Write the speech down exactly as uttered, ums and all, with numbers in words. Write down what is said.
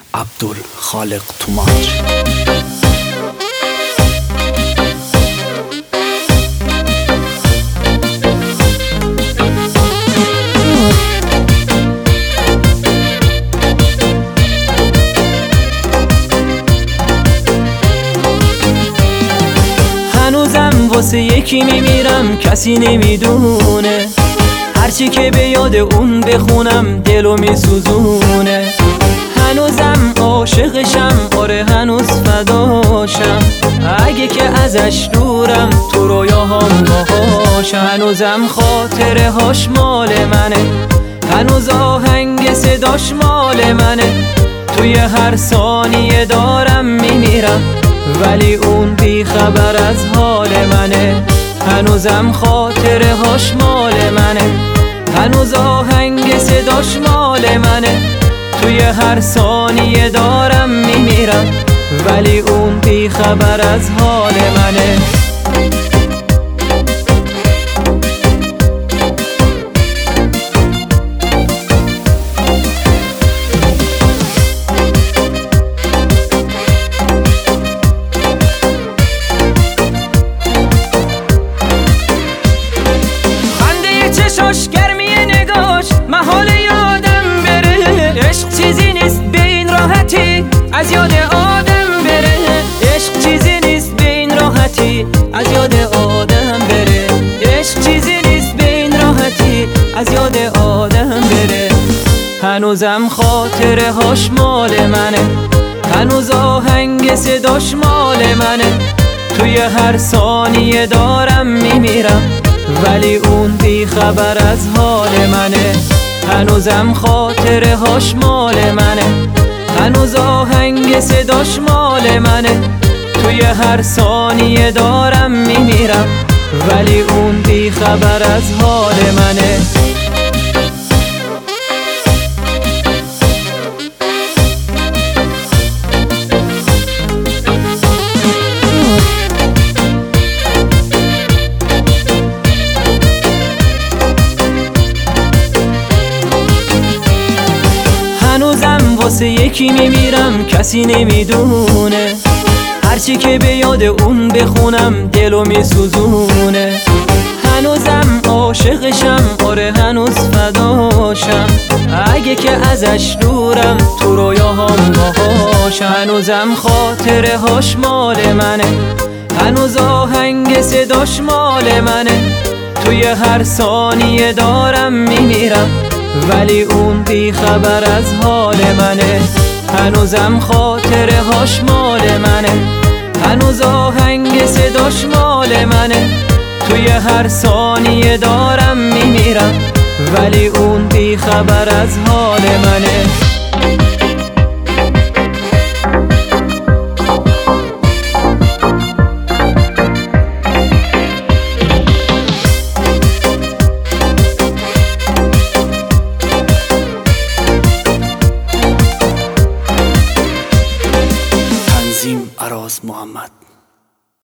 عبدالخالق توماج. هنوزم واسه یکی میمیرم کسی نمیدونه، هرچی که به یاد اون بخونم دلو میسوزونه. هنوزم عاشقشم، آره هنوز فداشم، اگه که ازش دورم تو رویاهام باهاش. هنوزم خاطره هاش مال منه، هنوز آهنگ صداش مال منه. توی هر ثانیه دارم میمیرم ولی اون بی خبر از حال منه. هنوزم خاطره هاش مال منه، هنوز آهنگ صداش مال منه. توی هر ثانیه دارم میمیرم ولی اون بی خبر از حال منه. چشاش گرمی نگاش محال یادم بره، عشق چیزی نیست به این راحتی از یاد آدم بره. عشق چیزی نیست به این راحتی از یاد آدم بره. عشق چیزی نیست به این راحتی از یاد آدم بره. هنوزم خاطره هاش مال منه، هنوز آهنگ صداش مال منه. توی هر ثانیه دارم میمیرم ولی اون بی خبر از حال منه. هنوزم خاطره هاش مال منه، هنوز آهنگ صداش مال منه. توی هر ثانیه دارم میمیرم ولی اون بی خبر از حال منه. هنوزم واسه یکی میمیرم کسی نمیدونه، هرچی که به یاد اون بخونم دلو میسوزونه. هنوزم عاشقشم، آره هنوز فداشم، اگه که ازش دورم تو رویاهام باهاش. هنوزم خاطره هاش مال منه، هنوز آهنگ صداش مال منه. توی هر ثانیه دارم میمیرم ولی اون بی خبر از حال منه. هنوزم خاطره هاش مال منه، هنوز آهنگ صداش مال منه. توی هر ثانیه دارم میمیرم ولی اون بی خبر از حال منه.